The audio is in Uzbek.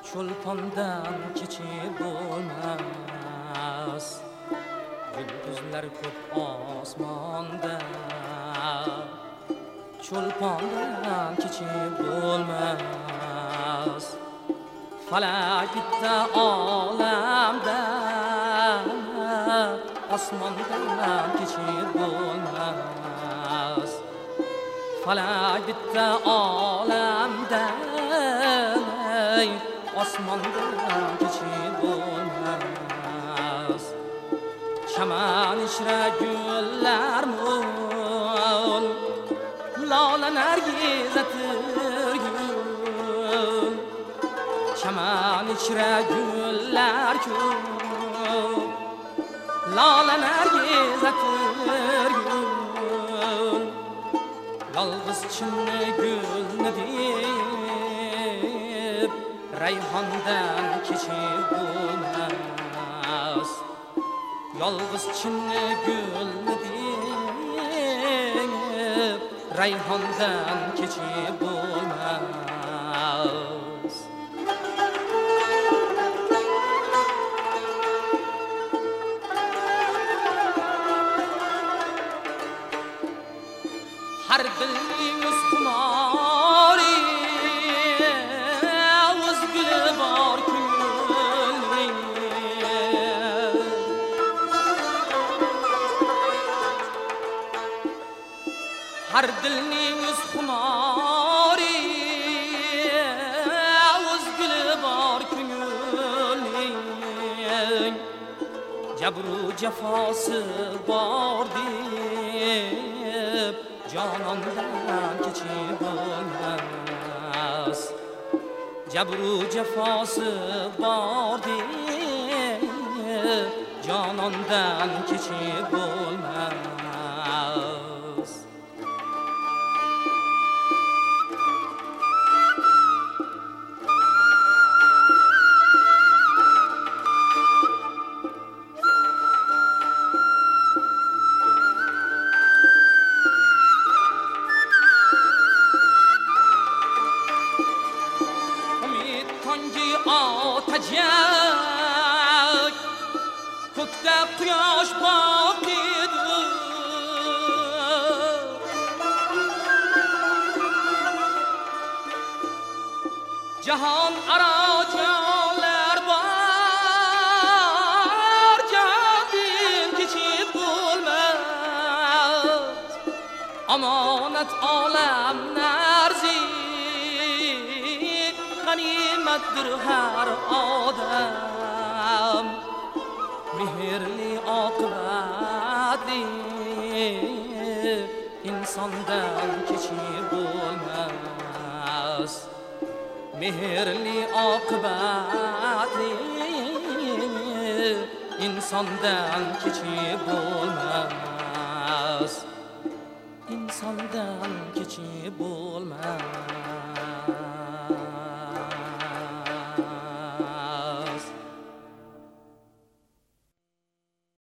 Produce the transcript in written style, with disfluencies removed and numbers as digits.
Çolpandan keçip olmaz, yıldızlar köp osmonda. Çolpandan keçip olmaz, falak bitta olamda. Osmondan keçip olmaz, falak bitta olamda. Osmondan keçip olmaz. Chaman ichra gullar mo'l, lola nargiz atirgul. Chaman ichra gullar ko'p, lola nargiz atirgul. Yolg'iz chinni gulni deb rayhondan keçip olmaz. Yolg'iz chinni gulni deb rayhondan keçip olmaz. Har dilning xumori o'z guli bor ko'ngilning. Har dilning xumori o'z guli bor ko'ngilning. Jabru jafosi bor deb jonondan keçip olmaz. Jabru jafosi bor deb jonondan keçip olmaz. Hangi atacak, kökte kuyaş bakidir. Cahan aracalar var, canın keçip olmaz. Amanet alem nerzi, ganimettir her adam. Mehirli akıbetli insandan keçip olmaz. Mehirli akıbetli insandan keçip olmaz. İnsandan keçip olmaz.